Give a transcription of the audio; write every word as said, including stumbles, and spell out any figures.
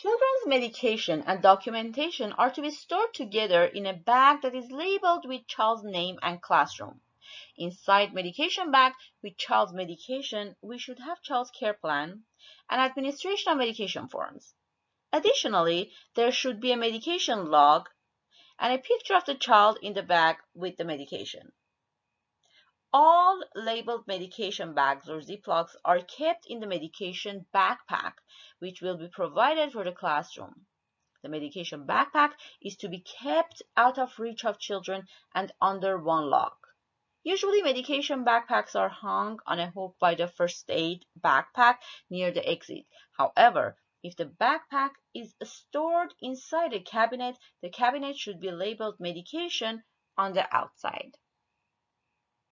Children's medication and documentation are to be stored together in a bag that is labeled with child's name and classroom. Inside medication bag with child's medication, we should have child's care plan and administration of medication forms. Additionally, there should be a medication log and a picture of the child in the bag with the medication. All labeled medication bags or Ziplocs are kept in the medication backpack, which will be provided for the classroom. The medication backpack is to be kept out of reach of children and under one lock. Usually medication backpacks are hung on a hook by the first aid backpack near the exit. However, if the backpack is stored inside a cabinet, the cabinet should be labeled medication on the outside.